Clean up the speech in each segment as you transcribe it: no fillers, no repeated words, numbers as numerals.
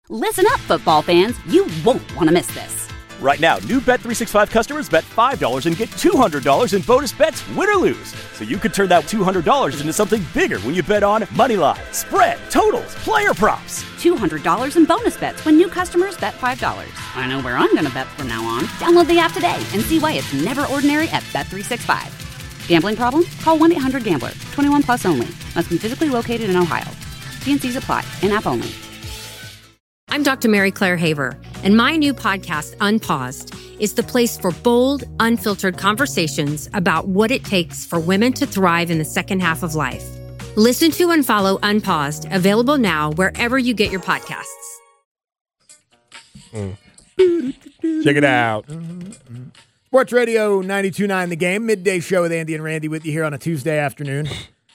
Listen up, football fans. You won't want to miss this. Right now, new Bet365 customers bet $5 and get $200 in bonus bets, win or lose. So you could turn that $200 into something bigger when you bet on moneyline, spread, totals, player props. $200 in bonus bets when new customers bet $5. I know where I'm going to bet from now on. Download the app today and see why it's never ordinary at Bet365. Gambling problem? Call 1-800-GAMBLER. 21 plus only. Must be physically located in Ohio. T&Cs apply. In-app only. I'm Dr. Mary Claire Haver, and my new podcast, Unpaused, is the place for bold, unfiltered conversations about what it takes for women to thrive in the second half of life. Listen to and follow Unpaused, available now wherever you get your podcasts. Check it out. Sports Radio 92.9 The Game, midday show with Andy and Randy with you here on a Tuesday afternoon.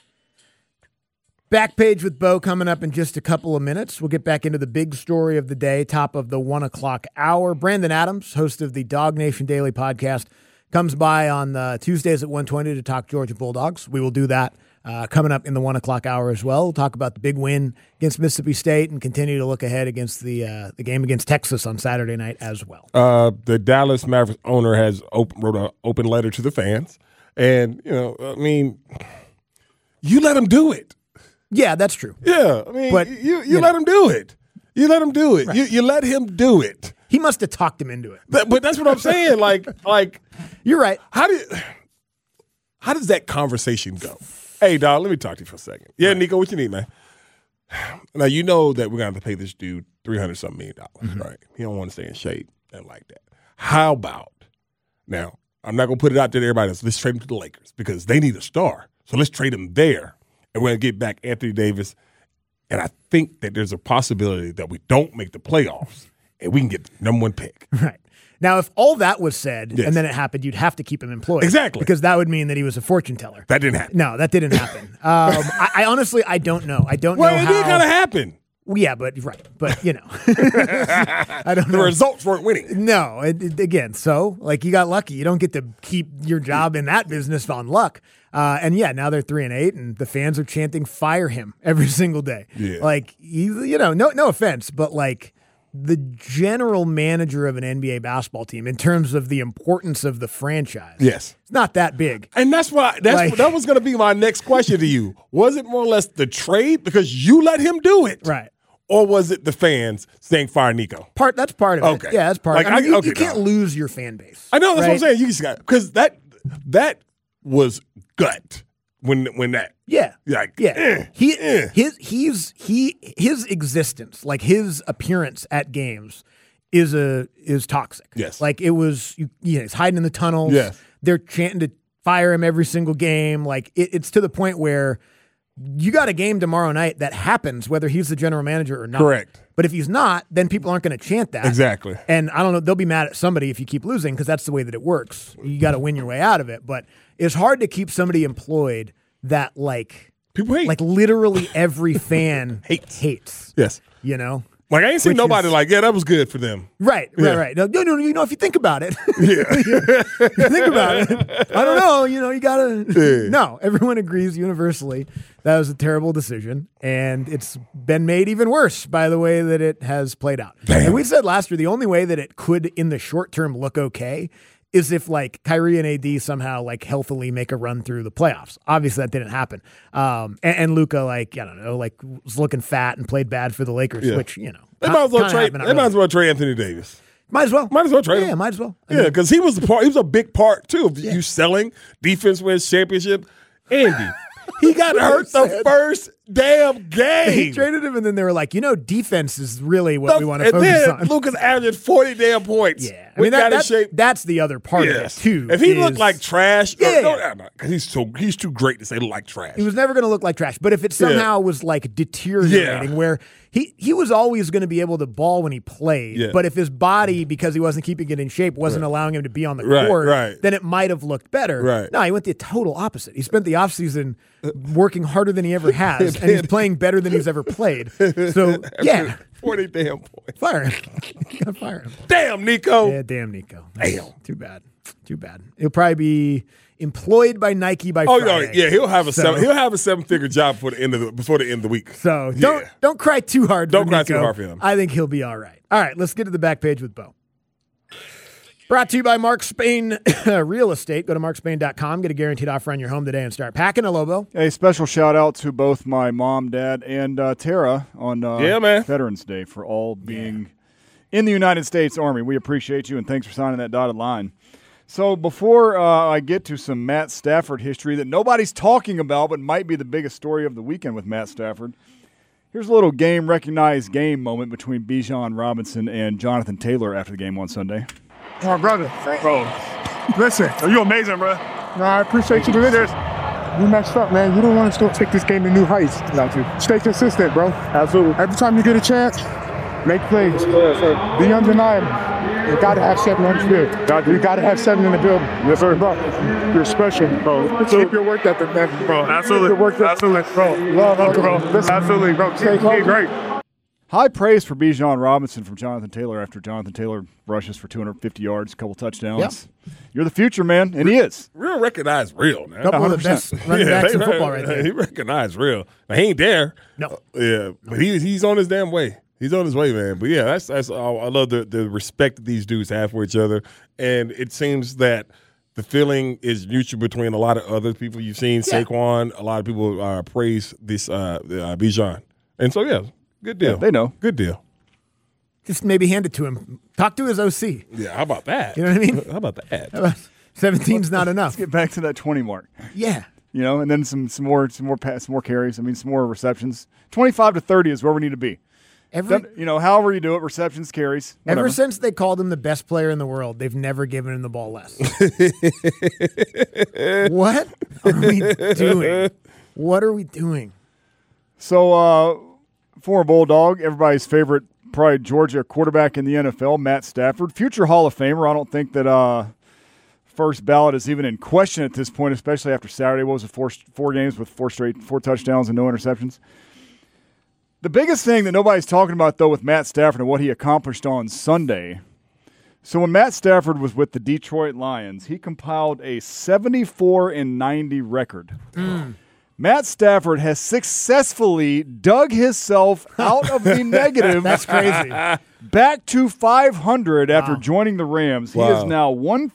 Back page with Bo coming up in just a couple of minutes. We'll get back into the big story of the day, top of the 1 o'clock hour. Brandon Adams, host of the Dog Nation Daily podcast, comes by on Tuesdays at 1:20 to talk Georgia Bulldogs. We will do that coming up in the 1 o'clock hour as well. We'll talk about the big win against Mississippi State and continue to look ahead against the game against Texas on Saturday night as well. The Dallas Mavericks owner has wrote an open letter to the fans. And, you let them do it. Yeah, that's true. Yeah, but you let him do it. You let him do it. Right. You let him do it. He must have talked him into it. But that's what I'm saying. Like you're right. How does that conversation go? Hey, dog, let me talk to you for a second. Yeah, Nico, what you need, man? Now you know that we're gonna have to pay this dude $300-something million, right? He don't want to stay in shape and like that. How about now? I'm not gonna put it out there to everybody else. Let's trade him to the Lakers because they need a star. So let's trade him there. And we're going to get back Anthony Davis. And I think that there's a possibility that we don't make the playoffs and we can get the number one pick. Right. Now, if all that was said and then it happened, you'd have to keep him employed. Exactly. Because that would mean that he was a fortune teller. That didn't happen. No, that didn't happen. I honestly, I don't know. I don't know how. Well, it did kind of happen. Well, yeah, but I don't know. The results weren't winning. No, again, so you got lucky. You don't get to keep your job in that business on luck. And now they're 3-8, and the fans are chanting "Fire him" every single day. Yeah. No offense, but the general manager of an NBA basketball team in terms of the importance of the franchise. Yes, it's not that big. And that was going to be my next question to you. Was it more or less the trade because you let him do it, right? Or was it the fans saying "Fire Nico"? That's part of it. Okay, yeah, that's part. of it. You can't lose your fan base. I know that's what I'm saying. You just got because that was gut when that. Yeah. His existence, his appearance at games is toxic. Yes. It was he's hiding in the tunnels. Yes. They're chanting to fire him every single game. It's to the point where you got a game tomorrow night that happens whether he's the general manager or not. Correct. But if he's not, then people aren't going to chant that. Exactly. And I don't know, they'll be mad at somebody if you keep losing because that's the way that it works. You got to win your way out of it. But it's hard to keep somebody employed that people hate. Literally every fan hates. Yes. I ain't seen nobody that was good for them. Right. No, if you think about it. Think about it. I don't know, you got to. No, everyone agrees universally that was a terrible decision, and it's been made even worse by the way that it has played out. Damn. And we said last year the only way that it could, in the short term, look okay is if Kyrie and AD somehow healthily make a run through the playoffs. Obviously that didn't happen. And Luka was looking fat and played bad for the Lakers, which they might as well trade Anthony Davis. Might as well trade him. Yeah, might as well. Because he was a big part too of you selling defense wins championship. Andy, he got hurt the first damn game. He traded him, and then they were like, defense is really what we want to focus on. Lucas averaged 40 damn points. Yeah, I mean that's the other part of it too. If he looked like trash, because he's too great to say look like trash. He was never going to look like trash. But if it somehow was deteriorating, where he was always going to be able to ball when he played, but if his body, because he wasn't keeping it in shape, wasn't allowing him to be on the court, then it might have looked better. Right. No, he went the total opposite. He spent the offseason working harder than he ever has, and he's playing better than he's ever played. So, 40 damn points. Fire him. Gotta fire him. Damn, Nico. Yeah, damn, Nico. Damn. Too bad. He'll probably be employed by Nike by Friday. yeah, he'll have a seven-figure job before the end of the week. So don't cry too hard. Don't cry too hard for him. I think he'll be all right. All right, let's get to the back page with Bo. Brought to you by Mark Spain Real Estate. Go to markspain.com, get a guaranteed offer on your home today and start packing. Hello, Bo. A special shout out to both my mom, dad, and Tara on Veterans Day for all being in the United States Army. We appreciate you, and thanks for signing that dotted line. So before I get to some Matt Stafford history that nobody's talking about but might be the biggest story of the weekend with Matt Stafford, here's a little recognized game moment between Bijan Robinson and Jonathan Taylor after the game on Sunday. Oh, brother. Bro, listen, you're amazing, bro. No, I appreciate you doing this. You messed up, man. You don't want to still take this game to new heights. Got you. Stay consistent, bro. Absolutely. Every time you get a chance, make plays. Be undeniable. You got to have 7 on the field. You got to have 7 in the building. Yes, sir. Bro, you're special, bro. Keep your work ethic, man. Bro, absolutely. Absolutely. Bro, love, bro. Listen, absolutely, bro. Stay great. High praise for Bijan Robinson from Jonathan Taylor after Jonathan Taylor rushes for 250 yards, a couple touchdowns. Yep. You're the future, man, and he is. Real recognized real, man. Couple of the best running backs in football right there. He recognized real. Now, he ain't there. No. Yeah, but he's on his damn way. He's on his way, man. But, yeah, that's I love the respect that these dudes have for each other. And it seems that the feeling is mutual between a lot of other people you've seen. Yeah. Saquon, a lot of people praise this Bijan. And so, yeah. Good deal. Yeah, they know. Good deal. Just maybe hand it to him. Talk to his OC. Yeah, how about that? You know what I mean? How about that? 17's not enough. Let's get back to that 20 mark. Yeah. You know, and then some more carries. I mean, some more receptions. 25 to 30 is where we need to be. However you do it, receptions, carries. Whatever. Ever since they called him the best player in the world, they've never given him the ball less. What are we doing? What are we doing? So, former Bulldog, everybody's favorite, probably Georgia quarterback in the NFL, Matt Stafford, future Hall of Famer. I don't think that first ballot is even in question at this point, especially after Saturday. What was it, four games with 4 touchdowns and no interceptions? The biggest thing that nobody's talking about, though, with Matt Stafford and what he accomplished on Sunday. So when Matt Stafford was with the Detroit Lions, he compiled a 74-90 record. Matt Stafford has successfully dug himself out of the negative. That's crazy. Back to 500 after joining the Rams. Wow. He is now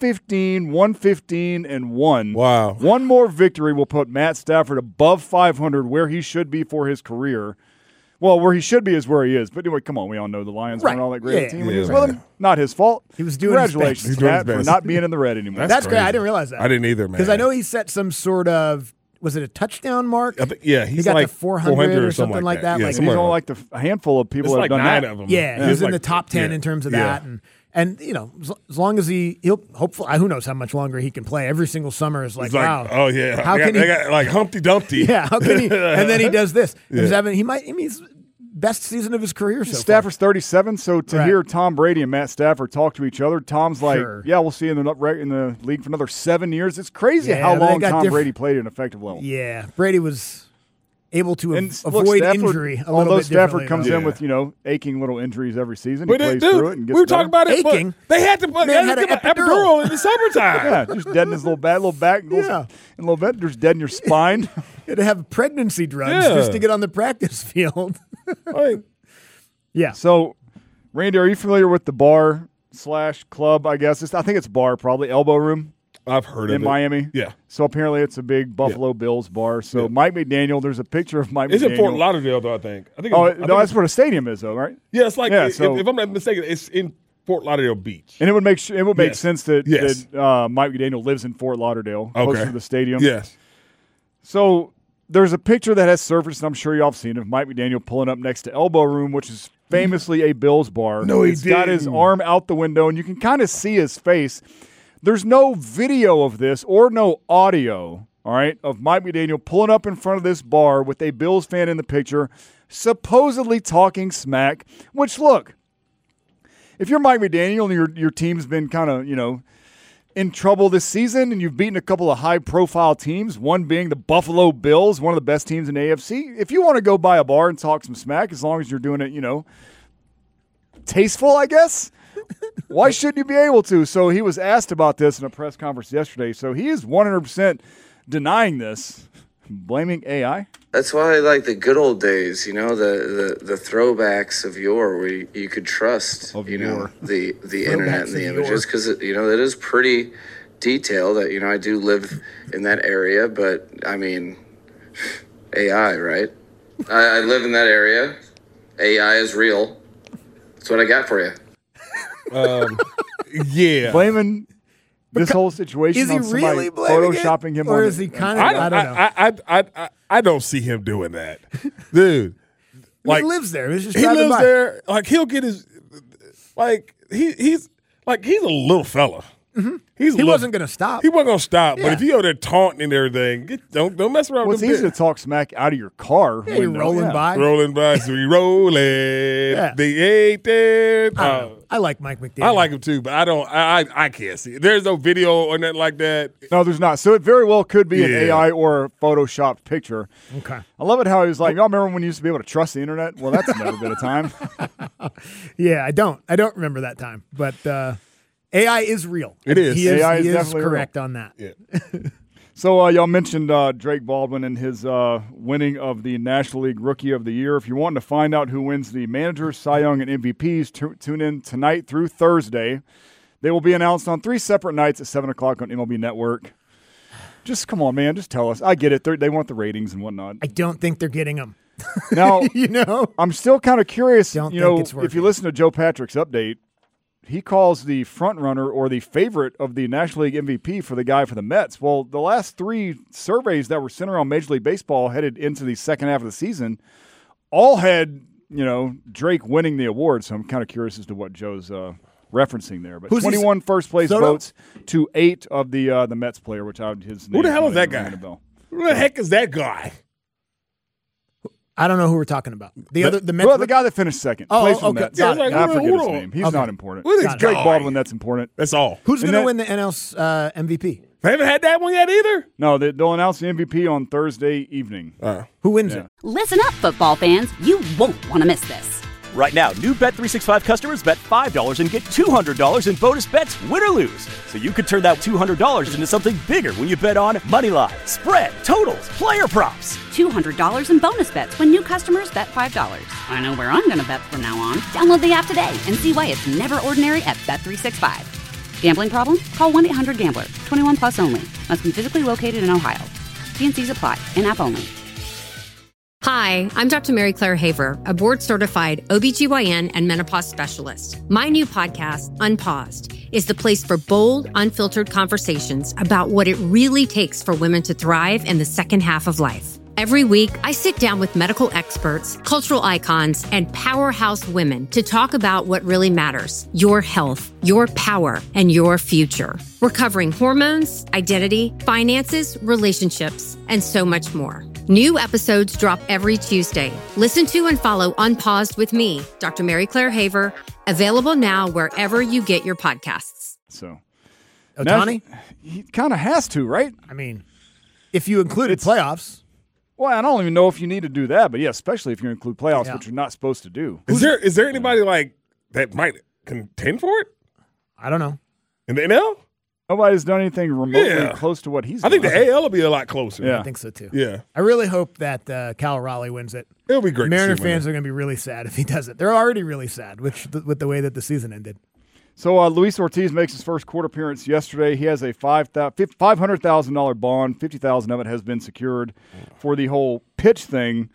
115-1. Wow. One more victory will put Matt Stafford above 500, where he should be for his career. Well, where he should be is where he is. But anyway, come on, we all know the Lions weren't all that great team when he was with him. Not his fault. He was doing his best. Congratulations, Matt, for not being in the red anymore. That's great. I didn't realize that. I didn't either, man. Because I know he set some sort of, was it a touchdown mark? Yeah, he got like to 400 or something like that. Yeah, he's on like a handful of people that have done 9 that. of them. Yeah, he was in the top 10 in terms of that. And you know, as long as he'll hopefully, who knows how much longer he can play. Every single summer is like wow. Oh yeah, how can he got like Humpty Dumpty? Yeah, how can he? And then he does this. He's best season of his career so far. Stafford's 37, so to hear Tom Brady and Matt Stafford talk to each other, Tom's like, yeah, we'll see you in the league for another 7 years. It's crazy how long Tom Brady played at an effective level. Yeah, Brady was able to avoid injury a little bit although Stafford comes in with, aching little injuries every season. He plays through it and gets we were talking about it. Aching. They had to put an epidural in the summertime. Yeah, just dead in his little back, and a little bit. Just dead in your spine. You had to have pregnancy drugs just to get on the practice field. Yeah. So, Randy, are you familiar with the bar/club, I guess? I think it's bar, probably, Elbow Room? I've heard of it. In Miami? Yeah. So apparently it's a big Buffalo Bills bar. So Mike McDaniel, there's a picture of Mike McDaniel. It's in Fort Lauderdale, though, I think. That's where the stadium is, though, right? Yeah, it's like, if I'm not mistaken, it's in Fort Lauderdale Beach. And it would make sense that Mike McDaniel lives in Fort Lauderdale, close to the stadium. Yes. So there's a picture that has surfaced, and I'm sure y'all have seen, of Mike McDaniel pulling up next to Elbow Room, which is famously a Bills bar. No, he's got his arm out the window, and you can kind of see his face. There's no video of this or no audio, all right, of Mike McDaniel pulling up in front of this bar with a Bills fan in the picture, supposedly talking smack, which, look, if you're Mike McDaniel and your team's been kind of, in trouble this season and you've beaten a couple of high-profile teams, one being the Buffalo Bills, one of the best teams in the AFC, if you want to go by a bar and talk some smack, as long as you're doing it, tasteful, I guess, Why shouldn't you be able to? So he was asked about this in a press conference yesterday. So he is 100% denying this, blaming AI. That's why I like the good old days, the throwbacks of yore, where you could trust, the internet and the images, because it is pretty detailed. That I do live in that area, but I mean, AI, right? I live in that area. AI is real. That's what I got for you. Yeah, blaming this whole situation is he on somebody really photoshopping him, or on is he kind of? I don't know. I don't see him doing that, dude. He lives there. He's just he driving lives by. there. Like he'll get his, he's a little fella. Mm-hmm. He wasn't going to stop. He wasn't going to stop. Yeah. But if you go there taunting and everything, don't mess around Well, with it's easy to talk smack out of your car. Yeah, you're rolling by. Rolling by, so we rolling. Yeah. They ain't there. I like Mike McDaniel. I like him too, but I can't see it. There's no video or nothing like that. No, there's not. So it very well could be an AI or a photoshopped picture. Okay. I love it how he was like, y'all remember when you used to be able to trust the internet? Well, that's never been a time. Yeah, I don't remember that time, but AI is real. It is. He AI is definitely correct real. on that. Yeah. So y'all mentioned Drake Baldwin and his winning of the National League Rookie of the Year. If you want to find out who wins the Managers, Cy Young, and MVPs, tune in tonight through Thursday. They will be announced on 3 separate nights at 7 o'clock on MLB Network. Just come on, man. Just tell us. I get it. They want the ratings and whatnot. I don't think they're getting them. Now, I'm still kind of curious. Don't think it's working. If you listen to Joe Patrick's update, he calls the front runner or the favorite of the National League MVP for the guy for the Mets. Well, the last 3 surveys that were centered around Major League Baseball headed into the second half of the season all had, Drake winning the award. So I'm kind of curious as to what Joe's referencing there. But 21 first place votes to 8 of the Mets player, which his name. Who the hell is that guy? Who the heck is that guy? I don't know who we're talking about. The Mets. Well, the guy that finished second. Oh, plays for the okay. Mets. Yeah, I forget his name. He's not important. What is It's Drake guy? Baldwin that's important. That's all. Who's going to win the NL MVP? They haven't had that one yet either. No, they'll announce the MVP on Thursday evening. Who wins it? Listen up, football fans. You won't want to miss this. Right now, new Bet365 customers bet $5 and get $200 in bonus bets, win or lose. So you could turn that $200 into something bigger when you bet on moneyline, spread, totals, player props. $200 in bonus bets when new customers bet $5. I know where I'm going to bet from now on. Download the app today and see why it's never ordinary at Bet365. Gambling problem? Call 1-800-GAMBLER. 21 plus only. Must be physically located in Ohio. T&Cs apply. In-app only. Hi, I'm Dr. Mary Claire Haver, a board-certified OBGYN and menopause specialist. My new podcast, Unpaused, is the place for bold, unfiltered conversations about what it really takes for women to thrive in the second half of life. Every week, I sit down with medical experts, cultural icons, and powerhouse women to talk about what really matters: your health, your power, and your future. We're covering hormones, identity, finances, relationships, and so much more. New episodes drop every Tuesday. Listen to and follow Unpaused with me, Dr. Mary Claire Haver, available now wherever you get your podcasts. So, Ohtani? He kind of has to, right? I mean, if you included playoffs. Well, I don't even know if you need to do that, but yeah, especially if you include playoffs, which you're not supposed to do. Is there anybody like that might contend for it I don't know. in the NL? Nobody's done anything remotely close to what he's I done. think the AL will be a lot closer. Yeah. I think so too. Yeah. I really hope that Cal Raleigh wins it. It'll be great. Mariner to see him fans are going to be really sad if he does it. They're already really sad with the way that the season ended. So Luis Ortiz makes his first court appearance yesterday. He has a $500,000 bond. $50,000 of it has been secured for the whole pitch thing.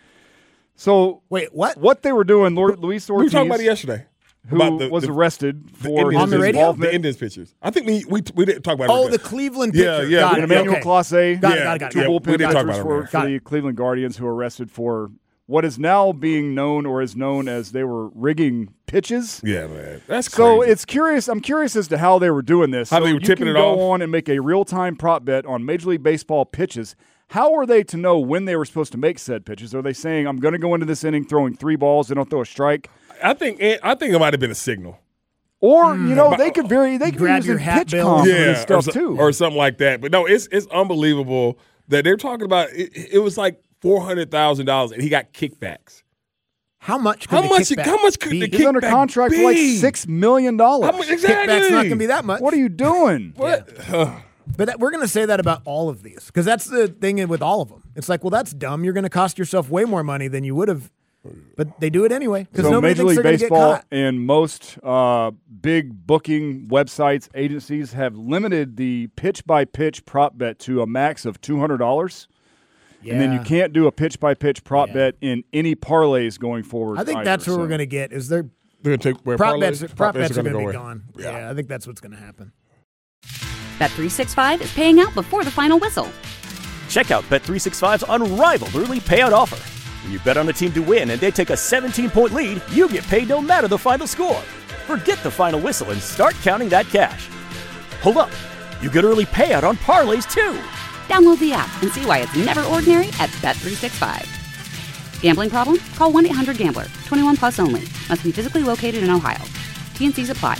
So wait, what? What they were doing, Luis Ortiz, We were talking about it yesterday. who about was arrested for on the his radio? involvement. The Indians pitchers. I think we didn't talk about it. Oh, earlier. the Cleveland pitcher. Yeah, Got we- it. Emmanuel Okay. Clase, Got it. two Yeah, bullpen we didn't talk pitchers about it for earlier. Got the Cleveland Guardians who were arrested for what is now being known or is known as they were rigging pitches. Yeah, man. That's crazy. So it's curious. I'm curious as to how they were doing this. How So they were you tipping can it go off? on and make a real-time prop bet on Major League Baseball pitches. How are they to know when they were supposed to make said pitches? Are they saying, I'm going to go into this inning throwing 3 balls, they don't throw a strike? I think it might have been a signal. Or, they could be grab using your hat pitch bill. comp for Yeah, this stuff too. or something like that. But no, it's unbelievable that they're talking about. It was like $400,000, and he got kickbacks. How much could How the much kickback could the be? He's under kickback contract for like be? $6 million. Exactly. Kickback's not going to be that much. What are you doing? What? But we're going to say that about all of these because that's the thing with all of them. It's like, well, that's dumb. You're going to cost yourself way more money than you would have. But they do it anyway because So nobody Major thinks League they're going to get Baseball caught. and most big booking websites, agencies have limited the pitch-by-pitch prop bet to a max of $200. Yeah. And then you can't do a pitch-by-pitch prop bet in any parlays going forward. I think either, that's what so. we're going to get is they're They're going to take where prop bets are parlays going to be away. gone. Yeah, I think that's what's going to happen. Bet365 is paying out before the final whistle. Check out Bet365's unrivaled early payout offer. When you bet on a team to win and they take a 17-point lead, you get paid no matter the final score. Forget the final whistle and start counting that cash. Hold up. You get early payout on parlays too. Download the app and see why it's never ordinary at Bet365. Gambling problem? Call 1-800-GAMBLER. 21 plus only. Must be physically located in Ohio. T&Cs apply.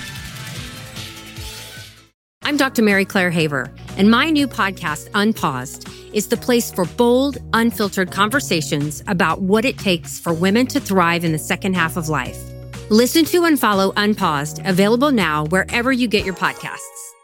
I'm Dr. Mary Claire Haver, and my new podcast, Unpaused, is the place for bold, unfiltered conversations about what it takes for women to thrive in the second half of life. Listen to and follow Unpaused, available now wherever you get your podcasts.